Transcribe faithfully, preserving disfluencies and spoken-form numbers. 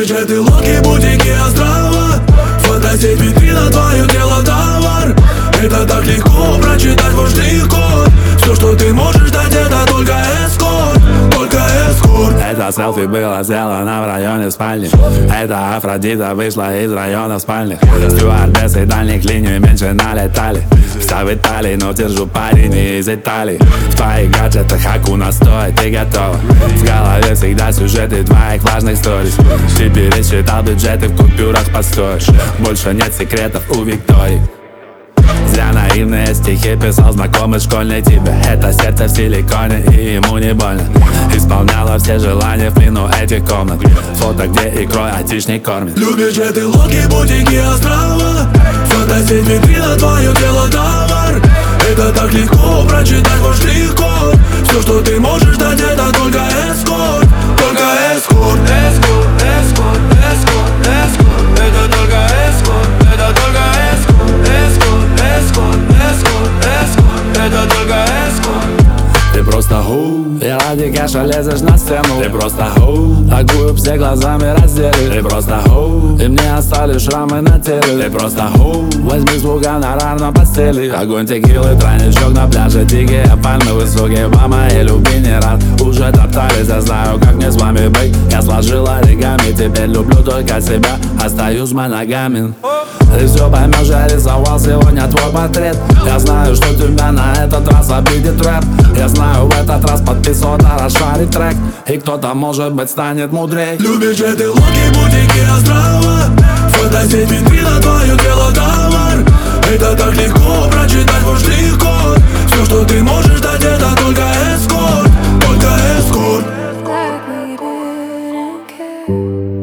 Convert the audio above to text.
Бюджеты, лодки, бутики, острова. Фотосеть, витрина, твое тело, товар. Это так легко прочитать ваш штрих-код. Все, что ты можешь дать, это только эскорт. Только эскорт. Это селфи было сделано в районе спальни. Это Афродита вышла из района спальни. Стюардессы дальних линий меньше налетали. Вся в Италии, но держу парень из Италии. В твоих гаджетах Акуна стоит, ты готова. В голове всегда сюжеты твоих важных сторис. Ты пересчитал бюджеты, в купюрах построишь. Больше нет секретов у Виктории. Зря наивные стихи писал знакомый школьный тебе. Это сердце в силиконе, и ему не больно. Исполняла все желания в плену этих комнат. Фото, где икрой античный кормит. Любишь джеты, лодки, бутики, острова. Фотосеть, витрина, твое тело, товар. Это так легко прочитать ваш штрих-код. Все, что ты можешь дать, это только эскорт. Только эскорт. Эскорт, эскорт, эскорт, эскорт. Это только эскорт. Это только эскорт. Эскорт, эскорт, эскорт, эскорт. Это только эскорт. Ты просто ху, и ради кэша лезешь на стену. Ты просто ху, такую все глазами раздели. Ты просто ху, и мне остались шрамы на теле. Ты просто ху, возьми звук гонорар на постели. Огонь текилы, тройничок на пляже. Дикие пальмы, высокие по моей любви не раз. Уже топтались, я знаю, как мне с вами быть. Я сложил оригами, теперь люблю только себя. Остаюсь моногамен. Ты все поймешь, я рисовал сегодня твой портрет. Я знаю, что тебя на этот раз обидит рэп. Я знаю, в этот раз подписота расшарит трек. И кто-то, может быть, станет мудрей. Любишь джеты, лодки, бутики, острова. Фотосеть, витрина, твое тело, товар. Это так легко прочитать ваш штрих-код. Все, что ты можешь дать, это только эскорт. Только эскорт. Like we didn't care.